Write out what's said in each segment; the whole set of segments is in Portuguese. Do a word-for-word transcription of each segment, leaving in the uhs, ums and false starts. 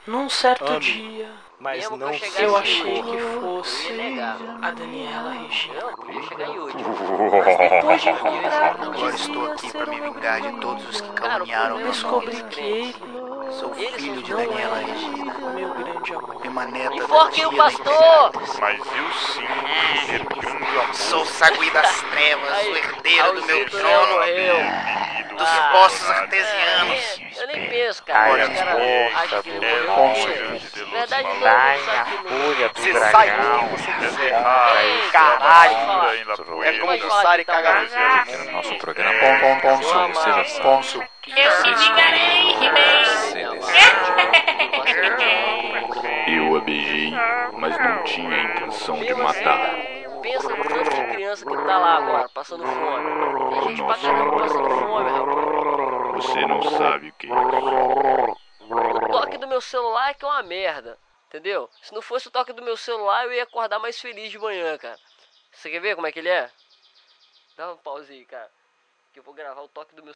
Num certo Ame, dia, mas Mesmo que não eu chegasse eu seja achei corno. que Eu fosse ia negar. a Daniela Regina. Não, podia chegar aí hoje. Mas depois de encontrar quem Agora estou dizia aqui ser para o me meu vingar de grande todos os que amor, Cara, o caluniaram problema meu são descobri nome. que aqueles crentes. ele Sou Eles filho são de os não Daniela era Regina, o meu grande amor. emaneta da Enforquem o tia da pastor! Imperatriz. Mas eu sim, meu grande amor. Sou o sagui das trevas, Aí, o herdeiro do meu Raulzito Leão trono, morreu. Bebido, dos Ah, poços É, artesianos. eu nem penso, cara. Olha, Os caras acham que ele morreu porque... Na verdade, todo mundo sabe que não. Você Você sai dragão. quem você quiser. Ei, Caralho, pode falar. ainda É como Pode o falar Sari que tá cagar mal. no No nosso programa, É, Pon- Pon- Seu Ponço, você já amado. sabe. Ponço. Eu me vingarei, He-Man. Você Não, decide. gosto muito. Eu a beijei, mas não tinha a intenção de Mesmo assim, matar. cara, pensa no tanto de criança que tá lá agora, passando fome. Tem gente pra caramba passando fome, rapaz. Você não sabe o que é isso. O toque do meu celular é que é uma merda, entendeu? Se não fosse o toque do meu celular, eu ia acordar mais feliz de manhã, cara. Você quer ver como é que ele é? Dá um pause aí, cara, que eu vou gravar o toque do meu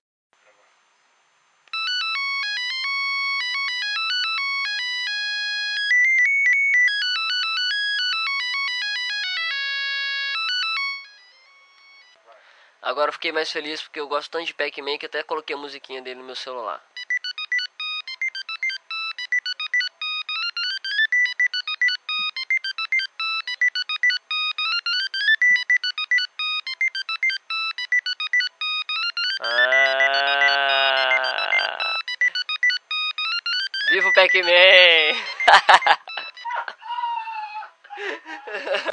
Agora eu fiquei mais feliz porque eu gosto tanto de Pac-Man que até coloquei a musiquinha dele no meu celular. Ah... Viva o Pac-Man!